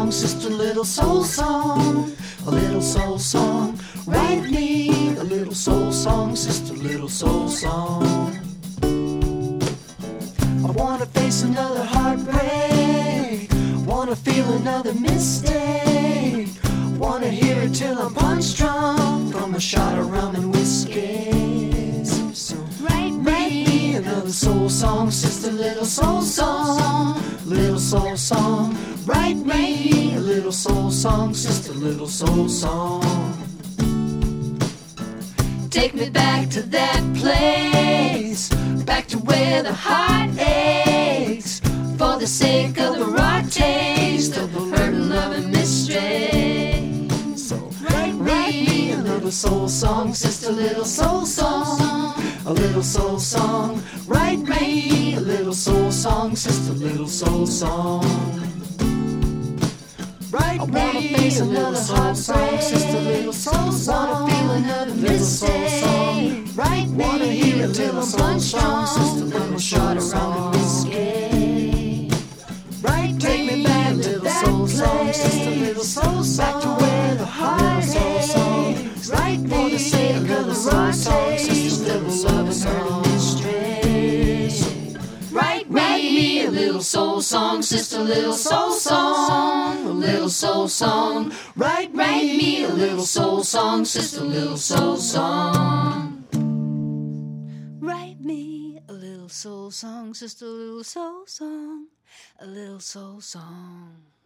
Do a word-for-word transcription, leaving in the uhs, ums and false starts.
song, sister, little soul song, a little soul song. Write me a little soul song, sister, little soul song. I wanna face another heartbreak, wanna feel another mistake, wanna hear it till I'm punch drunk from a shot of rum and whiskey. So write me another soul song, sister, little soul song, little soul song. Write me a little soul song, sister, little soul song. Take me back to that place, back to where the heart aches, for the sake of the raw taste of the hurt and love and mystery. So write me a little soul song, sister, little soul song, a little soul song. Write me a little soul song, sister, little soul song. Write I wanna face another heartbreak, sister, little soul song. Wanna feel another little soul song. Write me wanna hear a little soul song, sister, little shot around the whiskey. Right, take me back to that soul song, sister, little soul song. Back to where the heart aches. Right, for the sake of the soul song, sister, little love and mystery. Write me a little soul song, sister, little soul song, a little soul song. Write me a little soul song, sister, little soul song. Write me a little soul song, sister, little soul song, a little soul song.